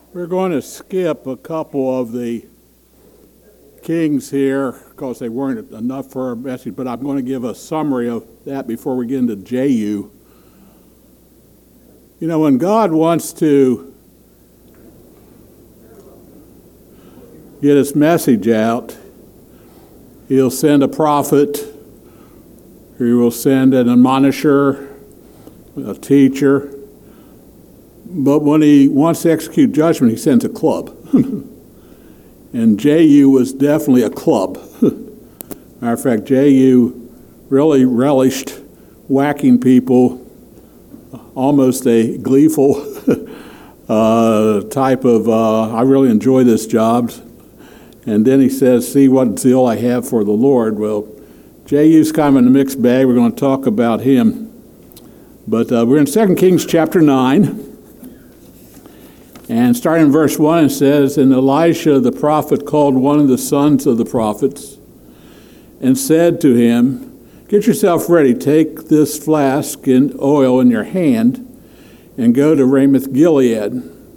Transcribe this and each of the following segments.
We're going to skip a couple of the kings here because they weren't enough for our message, but I'm going to give a summary of that before we get into Jehu. You know, when God wants to get his message out, he'll send a prophet, he will send an admonisher, a teacher. But when he wants to execute judgment, he sends a club. And Jehu was definitely a club. Matter of fact, Jehu really relished whacking people, almost a gleeful type of, I really enjoy this job. And then he says, see what zeal I have for the Lord. Well, Jehu's kind of in a mixed bag. We're going to talk about him. But we're in 2 Kings chapter 9. And starting in verse 1, it says, And Elisha the prophet called one of the sons of the prophets and said to him, Get yourself ready, take this flask and oil in your hand and go to Ramoth Gilead.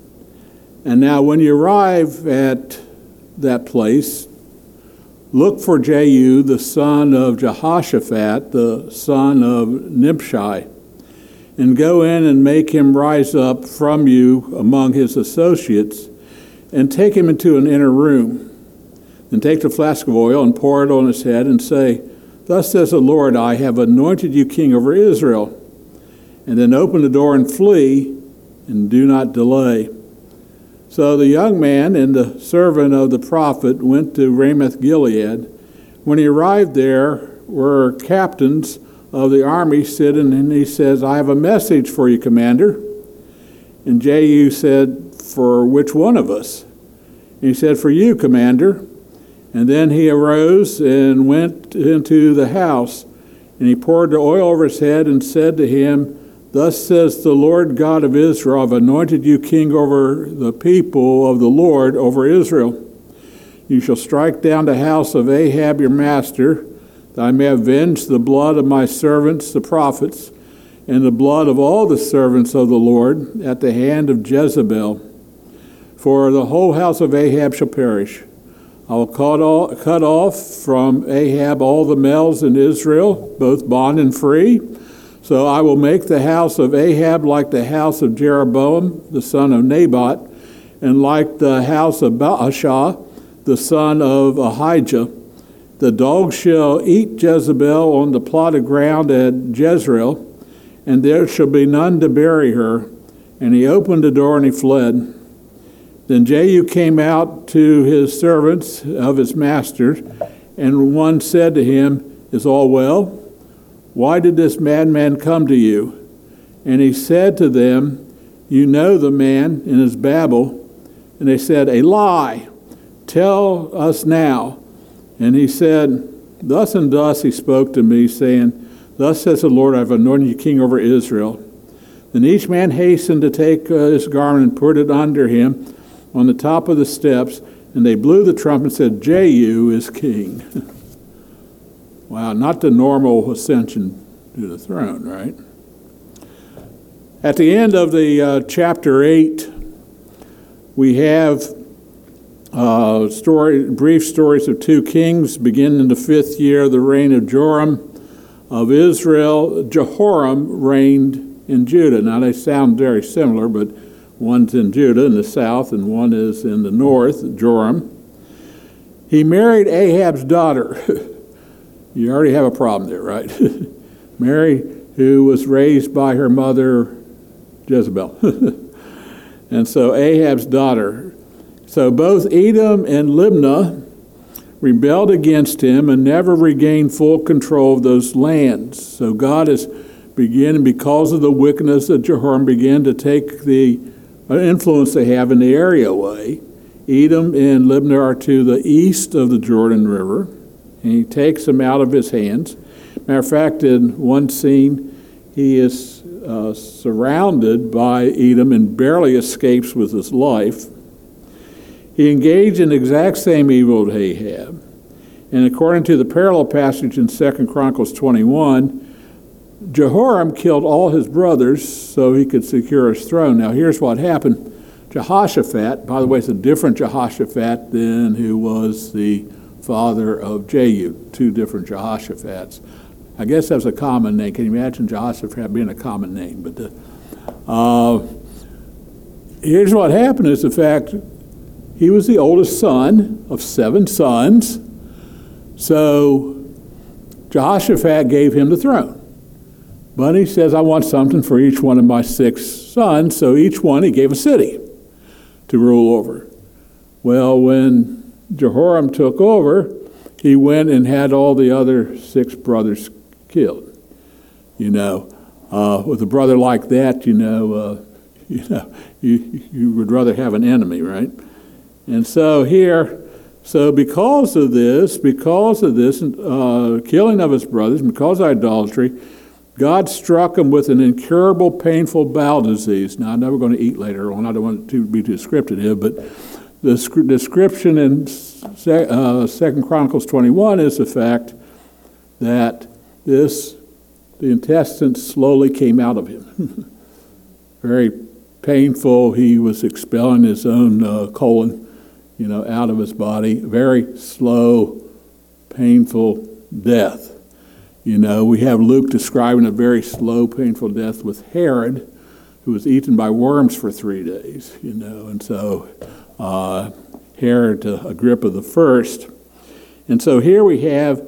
And now when you arrive at that place, look for Jehu, the son of Jehoshaphat, the son of Nimshi, and go in and make him rise up from you among his associates, and take him into an inner room. Then take the flask of oil and pour it on his head, and say, Thus says the Lord, I have anointed you king over Israel. And then open the door and flee, and do not delay. So the young man and the servant of the prophet went to Ramoth Gilead. When he arrived there were captains of the army sitting, and he says, I have a message for you, commander. And Jehu said, For which one of us? And he said, For you, commander. And then he arose and went into the house, and he poured the oil over his head and said to him, Thus says the Lord God of Israel, I've anointed you king over the people of the Lord, over Israel. You shall strike down the house of Ahab your master, that I may avenge the blood of my servants, the prophets, and the blood of all the servants of the Lord at the hand of Jezebel. For the whole house of Ahab shall perish. I will cut off from Ahab all the males in Israel, both bond and free. So I will make the house of Ahab like the house of Jeroboam, the son of Nebat, and like the house of Baasha, the son of Ahijah. The dogs shall eat Jezebel on the plot of ground at Jezreel, and there shall be none to bury her. And he opened the door and he fled. Then Jehu came out to his servants of his master, and one said to him, Is all well? Why did this madman come to you? And he said to them, You know the man in his babble. And they said, A lie. Tell us now. And he said, Thus and thus he spoke to me, saying, Thus says the Lord, I have anointed you king over Israel. Then each man hastened to take his garment and put it under him on the top of the steps, and they blew the trumpet and said, Jehu is king. Wow, not the normal ascension to the throne, right? At the end of the chapter 8, we have brief stories of two kings, beginning in the 5th year of the reign of Joram of Israel. Jehoram reigned in Judah. Now they sound very similar, but one's in Judah in the south and one is in the north, Joram. He married Ahab's daughter. You already have a problem there, right? Mary, who was raised by her mother, Jezebel. And so Ahab's daughter. So both Edom and Libnah rebelled against him and never regained full control of those lands. So God is beginning, because of the wickedness of Jehoram, began to take the influence they have in the area away. Edom and Libnah are to the east of the Jordan River, and he takes them out of his hands. Matter of fact, in one scene, he is surrounded by Edom and barely escapes with his life. He engaged in the exact same evil as Ahab. And according to the parallel passage in 2 Chronicles 21, Jehoram killed all his brothers so he could secure his throne. Now here's what happened. Jehoshaphat. By the way, it's a different Jehoshaphat than who was the father of Jehu, two different Jehoshaphat's. I guess that's a common name. Can you imagine Jehoshaphat being a common name? But here's what happened is the fact he was the oldest son of 7 sons. So Jehoshaphat gave him the throne. But he says, I want something for each one of my 6 sons. So each one he gave a city to rule over. Well, when Jehoram took over, he went and had all the other 6 brothers killed. With a brother like that, you would rather have an enemy, right? And so because of this killing of his brothers, because of idolatry, God struck him with an incurable, painful bowel disease. Now, I know we're going to eat later on. I don't want to be too descriptive, but the description in 2 Chronicles 21 is the fact that the intestines slowly came out of him. Very painful. He was expelling his own colon, out of his body. Very slow, painful death. We have Luke describing a very slow, painful death with Herod, who was eaten by worms for 3 days, and so Herod Agrippa the first. And so here we have,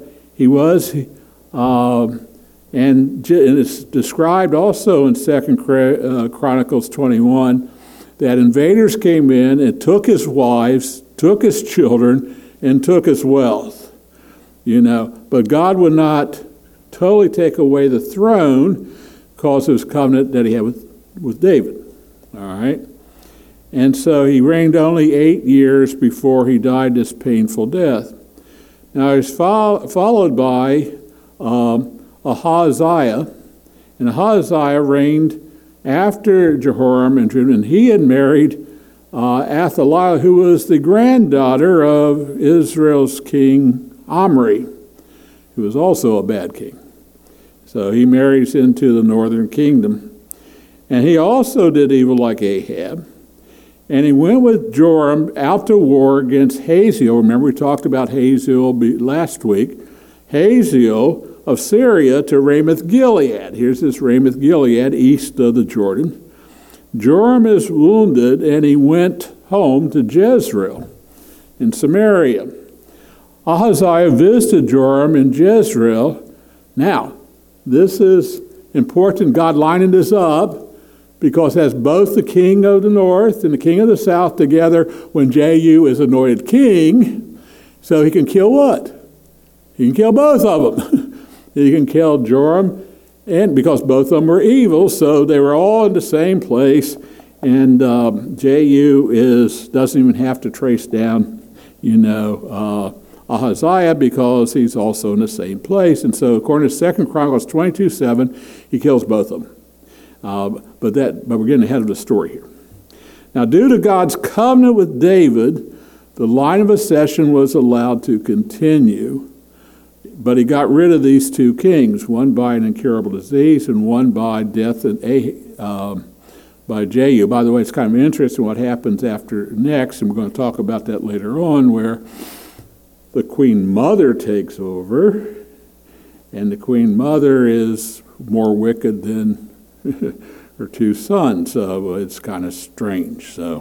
and it's described also in 2 Chronicles 21 that invaders came in and took his wives, took his children, and took his wealth. But God would not totally take away the throne because of his covenant that he had with David. All right? And so he reigned only 8 years before he died this painful death. Now he was followed by Ahaziah, and Ahaziah reigned after Jehoram, and he had married Athaliah, who was the granddaughter of Israel's king Omri, who was also a bad king. So he marries into the northern kingdom. And he also did evil like Ahab. And he went with Joram out to war against Hazael. Remember, we talked about Hazael last week. Hazael of Syria to Ramoth Gilead. Here's this Ramoth Gilead east of the Jordan. Joram is wounded, and he went home to Jezreel in Samaria. Ahaziah visited Joram in Jezreel. Now, this is important. God lining this up because it has both the king of the north and the king of the south together when Jehu is anointed king. So he can kill what? He can kill both of them. He can kill Joram, and because both of them were evil, so they were all in the same place. And Jehu doesn't even have to trace down, Ahaziah, because he's also in the same place. And so according to 2 Chronicles 22:7, he kills both of them. But we're getting ahead of the story here. Now, due to God's covenant with David, the line of accession was allowed to continue, but he got rid of these 2 kings, one by an incurable disease and one by death by Jehu. By the way, it's kind of interesting what happens after next, and we're going to talk about that later on, where the queen mother takes over, and the queen mother is more wicked than her 2 sons. So it's kind of strange. So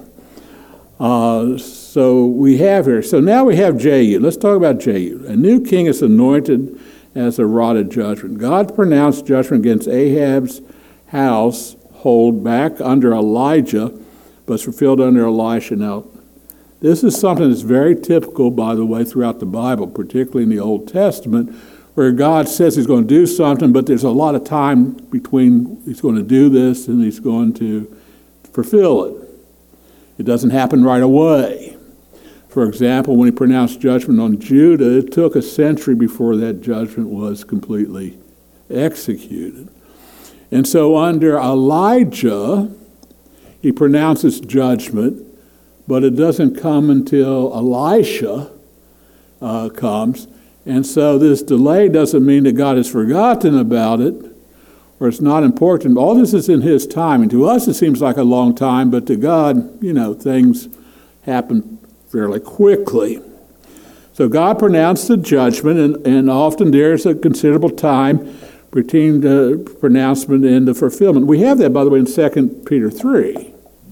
we have here. So now we have Jehu. Let's talk about Jehu. A new king is anointed as a rod of judgment. God pronounced judgment against Ahab's household back under Elijah, but it's fulfilled under Elisha. Now, this is something that's very typical, by the way, throughout the Bible, particularly in the Old Testament, where God says he's going to do something, but there's a lot of time between he's going to do this and he's going to fulfill it. It doesn't happen right away. For example, when he pronounced judgment on Judah, it took a century before that judgment was completely executed. And so under Elijah, he pronounces judgment, but it doesn't come until Elisha comes. And so this delay doesn't mean that God has forgotten about it or it's not important. All this is in his time. And to us, it seems like a long time, but to God, things happen fairly quickly. So God pronounced the judgment, and often there's a considerable time between the pronouncement and the fulfillment. We have that, by the way, in 2 Peter 3.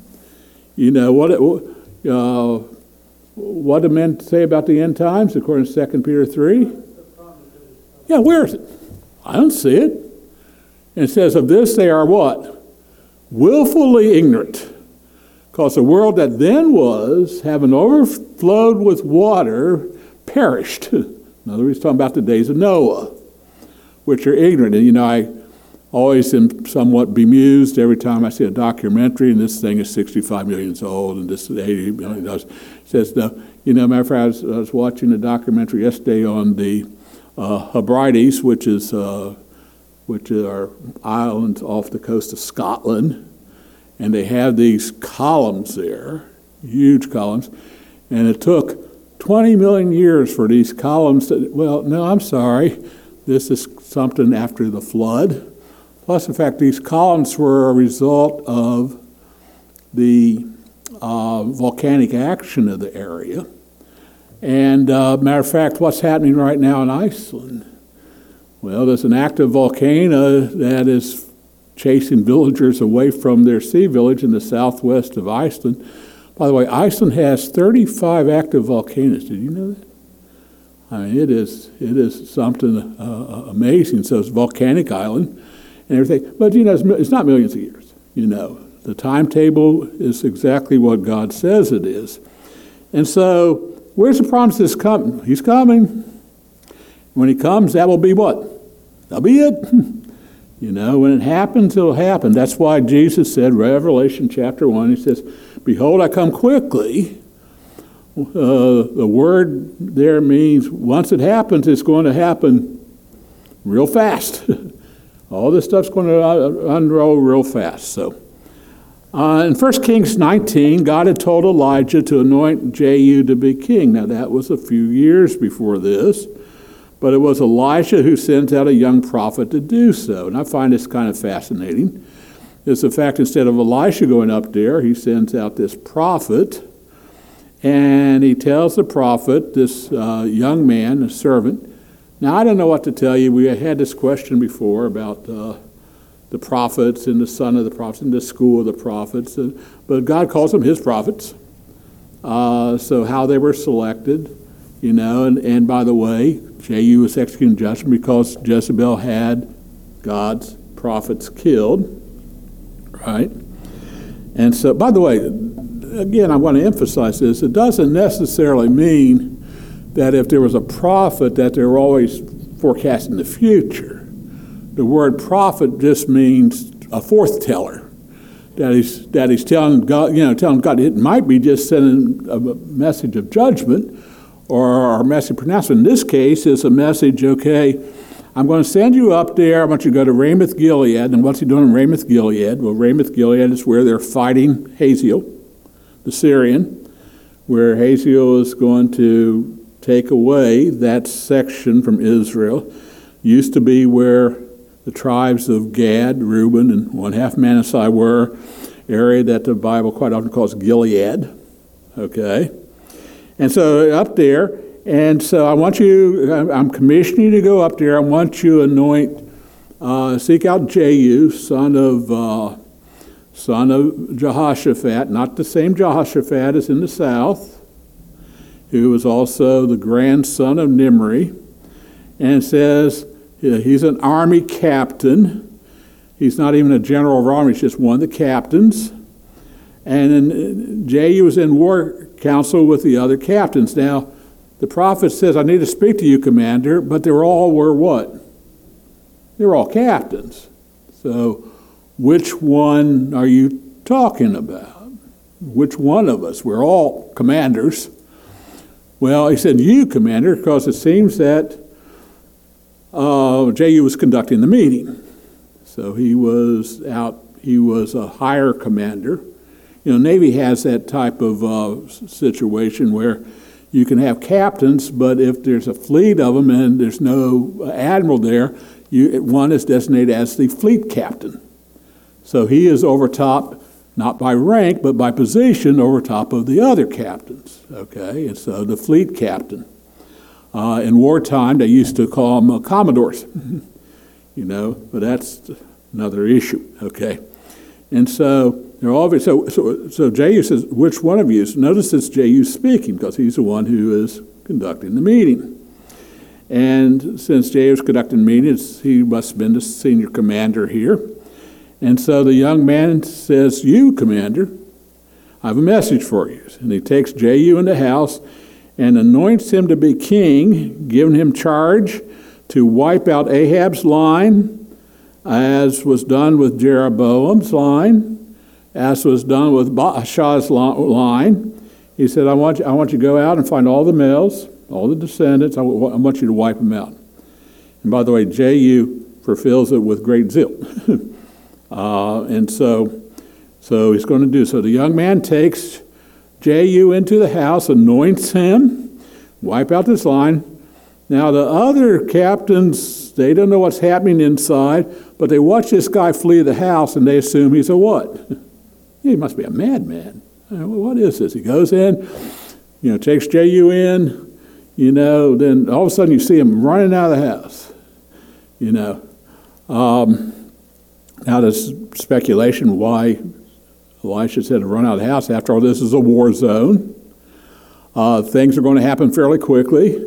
What do men say about the end times, according to 2 Peter 3? Yeah, where is it? I don't see it. And it says, of this they are what? Willfully ignorant. Because the world that then was, having overflowed with water, perished. In other words, he's talking about the days of Noah, which are ignorant. And I always am somewhat bemused every time I see a documentary, and this thing is 65 million years old, and this is 80 million. It says, matter of fact, I was watching a documentary yesterday on the Hebrides, which are islands off the coast of Scotland, and they have these columns there, huge columns, and it took 20 million years for these columns this is something after the flood. Plus, in fact, these columns were a result of the volcanic action of the area. And matter of fact, what's happening right now in Iceland? Well, there's an active volcano that is chasing villagers away from their sea village in the southwest of Iceland. By the way, Iceland has 35 active volcanoes. Did you know that? I mean, it is something amazing. So it's a volcanic island and everything. But, it's not millions of years. The timetable is exactly what God says it is. And so, where's the promise that's coming? He's coming. When he comes, that will be what? That'll be it. When it happens, it'll happen. That's why Jesus said, Revelation chapter 1, he says, behold, I come quickly. The word there means once it happens, it's going to happen real fast. All this stuff's going to unroll real fast. So, in 1 Kings 19, God had told Elijah to anoint Jehu to be king. Now, that was a few years before this, but it was Elijah who sent out a young prophet to do so. And I find this kind of fascinating. It's the fact instead of Elisha going up there, he sends out this prophet, and he tells the prophet, this young man, a servant. Now, I don't know what to tell you. We had this question before about the prophets and the son of the prophets and the school of the prophets. But God calls them his prophets. So how they were selected, and by the way, Jehu was executing judgment because Jezebel had God's prophets killed, right? And so, by the way, again, I want to emphasize this. It doesn't necessarily mean that if there was a prophet that they were always forecasting the future. The word prophet just means a forth-teller. That he's telling God, telling God. It might be just sending a message of judgment or a message of pronouncement. In this case, it's a message, okay, I'm going to send you up there. I want you to go to Ramoth Gilead. And what's he doing in Ramoth Gilead? Well, Ramoth Gilead is where they're fighting Hazael, the Syrian, where Hazael is going to take away that section from Israel. Used to be where the tribes of Gad, Reuben, and one half Manasseh were, area that the Bible quite often calls Gilead. Okay? And so up there, and so I'm commissioning you to go up there. I want you to anoint, seek out Jehu, son of Jehoshaphat, not the same Jehoshaphat as in the south, who was also the grandson of Nimri, and it says he's an army captain. He's not even a general of army, he's just one of the captains. And then Jehu was in war council with the other captains. Now, the prophet says, I need to speak to you, commander, but they all were what? They were all captains. So, which one are you talking about? Which one of us? We're all commanders. Well, he said, you, commander, because it seems that Jehu was conducting the meeting. So he was a higher commander. Navy has that type of situation where you can have captains, but if there's a fleet of them and there's no admiral there, one is designated as the fleet captain. So he is over top, not by rank, but by position, over top of the other captains. Okay, and so the fleet captain. In wartime, they used to call them commodores, but that's another issue. Okay, and so they're all so Jehu says, "Which one of you?" Notice it's Jehu speaking because he's the one who is conducting the meeting. And since Jehu is conducting meetings, he must have been the senior commander here. And so the young man says, "You, commander, I have a message for you." And he takes Jehu in the house and anoints him to be king, giving him charge to wipe out Ahab's line, as was done with Jeroboam's line, as was done with Baasha's line. He said, I want you to go out and find all the males, all the descendants. I want you to wipe them out. And by the way, Jehu fulfills it with great zeal. And so he's going to do so. The young man takes Jehu into the house, anoints him, wipe out this line. Now the other captains, they don't know what's happening inside, but they watch this guy flee the house and they assume he's a what? He must be a madman. What is this? He goes in, takes Jehu in, then all of a sudden you see him running out of the house. Now there's speculation why Elisha said to run out of the house. After all, this is a war zone. Things are going to happen fairly quickly.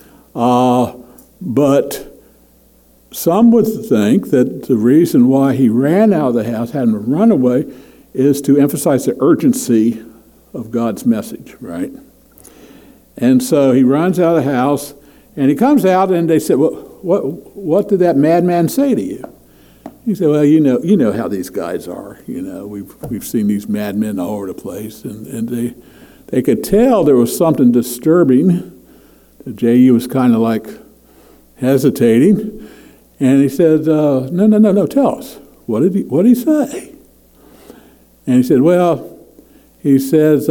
But some would think that the reason why he ran out of the house, had him run away, is to emphasize the urgency of God's message, right? And so he runs out of the house, and he comes out, and they said, "Well, what did that madman say to you?" He said, "Well, you know how these guys are. We've seen these madmen all over the place, and they could tell there was something disturbing." Jehu was kind of like hesitating, and he said, "No, tell us. What did he say?" And he said, he says,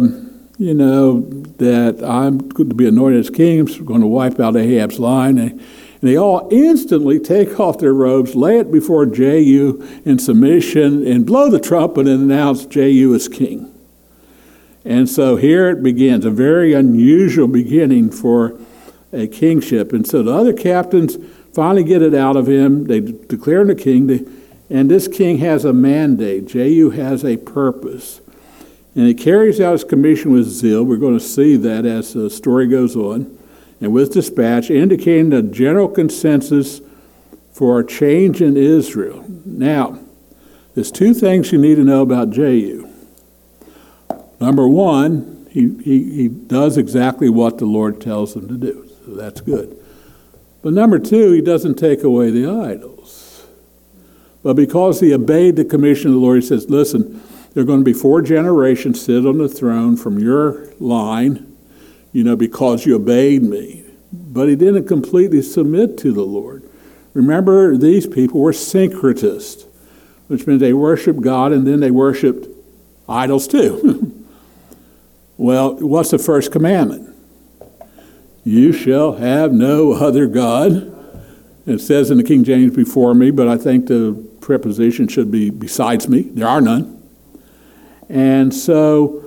that I'm going to be anointed as king. I'm going to wipe out Ahab's line. And they all instantly take off their robes, lay it before Jehu in submission, and blow the trumpet and announce Jehu as king. And so here it begins, a very unusual beginning for a kingship. And so the other captains finally get it out of him. They declare him the king. And this king has a mandate. Jehu has a purpose. And he carries out his commission with zeal. We're going to see that as the story goes on. And with dispatch, indicating a general consensus for a change in Israel. Now, there's two things you need to know about Jehu. Number one, he does exactly what the Lord tells him to do. So that's good. But number two, he doesn't take away the idols. But because he obeyed the commission of the Lord, he says, listen, there are going to be 4 generations sit on the throne from your line, because you obeyed me. But he didn't completely submit to the Lord. Remember, these people were syncretists, which means they worshiped God and then they worshiped idols too. Well, what's the first commandment? You shall have no other God. It says in the King James, before me, but I think the preposition should be besides me. There are none. And so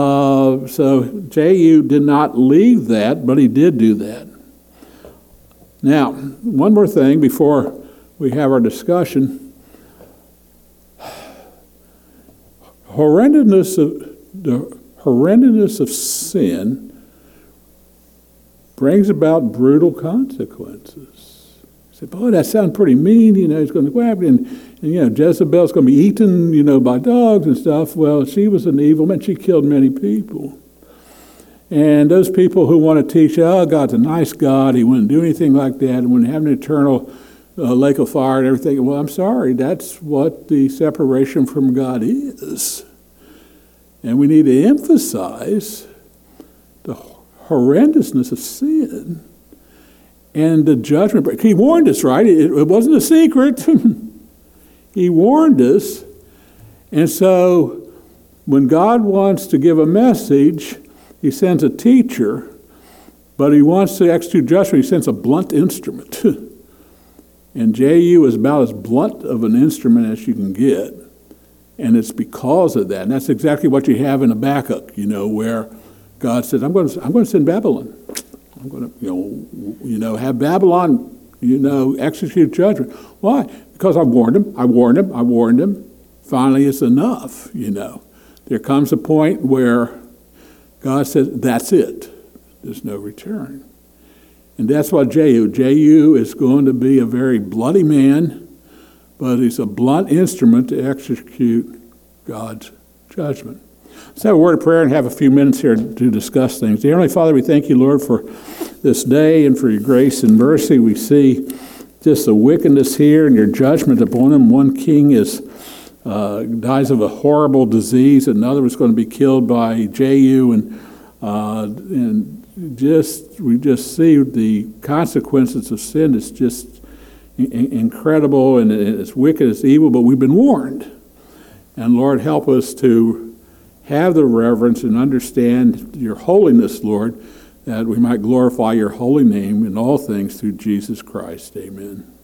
Jehu did not leave that, but he did do that. Now, one more thing before we have our discussion. The horrendous of sin brings about brutal consequences. You say, boy, that sounds pretty mean. He's going to grab it, and Jezebel's going to be eaten, by dogs and stuff. Well, she was an evil man. She killed many people. And those people who want to teach, God's a nice God, he wouldn't do anything like that, and wouldn't have an eternal lake of fire and everything. Well, I'm sorry, that's what the separation from God is. And we need to emphasize the horrendousness of sin and the judgment. He warned us, right? It wasn't a secret. He warned us. And so when God wants to give a message, he sends a teacher, but he wants to execute judgment. He sends a blunt instrument. And Jehu is about as blunt of an instrument as you can get. And it's because of that. And that's exactly what you have in Habakkuk, where God says, I'm going to send Babylon. I'm going to, have Babylon, execute judgment. Why? Because I warned him. Finally, it's enough, There comes a point where God says, that's it. There's no return. And that's what Jehu is going to be a very bloody man, but he's a blunt instrument to execute God's judgment. Let's have a word of prayer and have a few minutes here to discuss things. Dear Heavenly Father, we thank you, Lord, for this day and for your grace and mercy. We see just the wickedness here and your judgment upon him. One king dies of a horrible disease. Another was going to be killed by Jehu, and we just see the consequences of sin. It's just incredible, and it's wicked, it's evil, but we've been warned. And Lord, help us to have the reverence and understand your holiness, Lord, that we might glorify your holy name in all things through Jesus Christ. Amen.